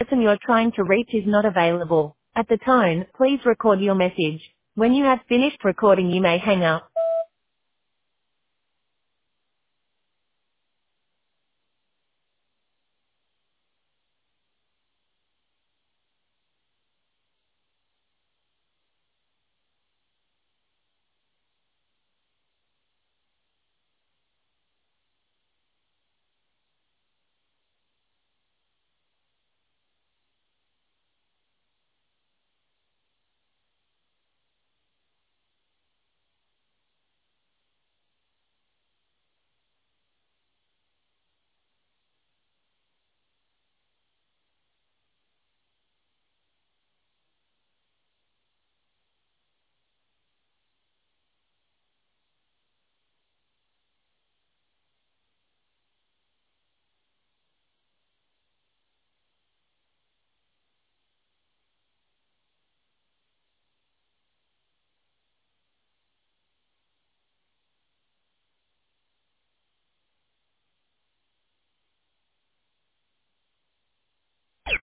person you're trying to reach is not available. At the tone, please record your message. When you have finished recording, you may hang up.